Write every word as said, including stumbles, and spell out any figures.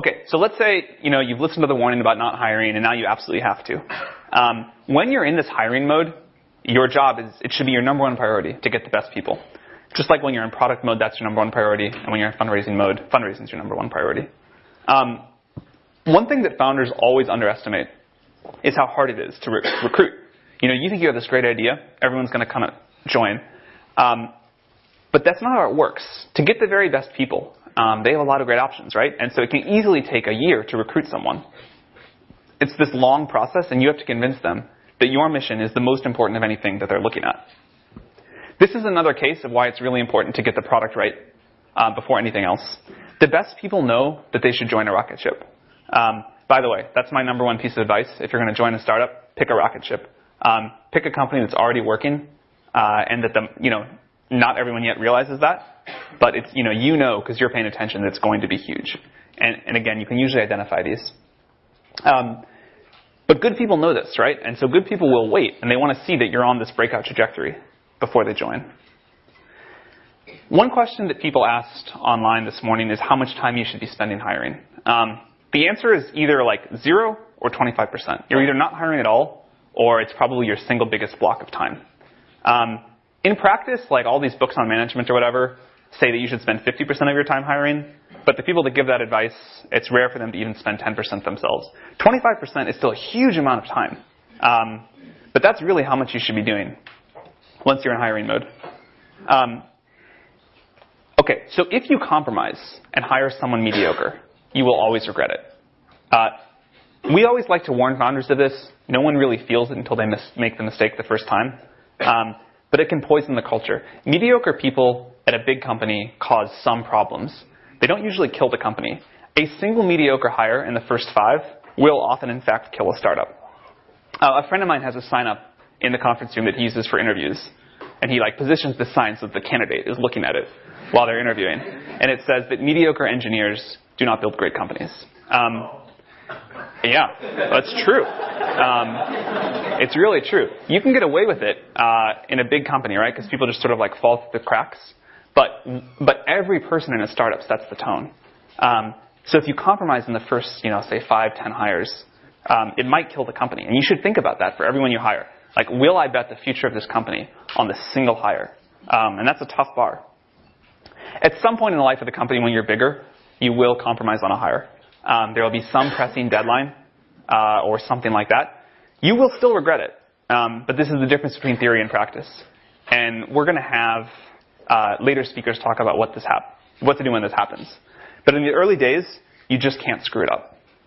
Okay, so let's say, you know, you've listened to the warning about not hiring and now you absolutely have to. Um, when you're in this hiring mode, your job is, it should be your number one priority to get the best people. Just like when you're in product mode, that's your number one priority. And when you're in fundraising mode, fundraising is your number one priority. Um, one thing that founders always underestimate is how hard it is to re- recruit. You know, you think you have this great idea, everyone's going to kind of join. Um, but that's not how it works. To get the very best people, um, they have a lot of great options, right? And so it can easily take a year to recruit someone. It's this long process, and you have to convince them that your mission is the most important of anything that they're looking at. This is another case of why it's really important to get the product right uh, before anything else. The best people know that they should join a rocket ship. Um, by the way, that's my number one piece of advice. If you're going to join a startup, pick a rocket ship. Um, pick a company that's already working, uh, and that the, you know, not everyone yet realizes that, but it's, you know, you know, because you're paying attention, that it's going to be huge. And, and again, you can usually identify these. Um, but good people know this, right? And so good people will wait, and they want to see that you're on this breakout trajectory before they join. One question that people asked online this morning is how much time you should be spending hiring. Um, the answer is either like zero or twenty-five percent. You're either not hiring at all, or it's probably your single biggest block of time. Um, in practice, like all these books on management or whatever say that you should spend fifty percent of your time hiring, but the people that give that advice, it's rare for them to even spend ten percent themselves. twenty-five percent is still a huge amount of time. Um, but that's really how much you should be doing once you're in hiring mode. Um, okay, so if you compromise and hire someone mediocre, you will always regret it. Uh, we always like to warn founders of this. No one really feels it until they mis- make the mistake the first time. Um, but it can poison the culture. Mediocre people at a big company cause some problems. They don't usually kill the company. A single mediocre hire in the first five will often, in fact, kill a startup. Uh, a friend of mine has a sign up in the conference room that he uses for interviews. And he like positions the sign so that the candidate is looking at it while they're interviewing. And it says that mediocre engineers do not build great companies. Um, yeah, that's true. Um, it's really true. You can get away with it uh, in a big company, right? Because people just sort of like fall through the cracks. But but every person in a startup sets the tone. Um, so if you compromise in the first, you know, say five, ten hires, um, it might kill the company. And you should think about that for everyone you hire. Like, will I bet the future of this company on this single hire? Um, and that's a tough bar. At some point in the life of the company when you're bigger, you will compromise on a hire. Um, there will be some pressing deadline uh, or something like that. You will still regret it. Um, but this is the difference between theory and practice. And we're going to have uh, later speakers talk about what this hap- what to do when this happens. But in the early days, you just can't screw it up.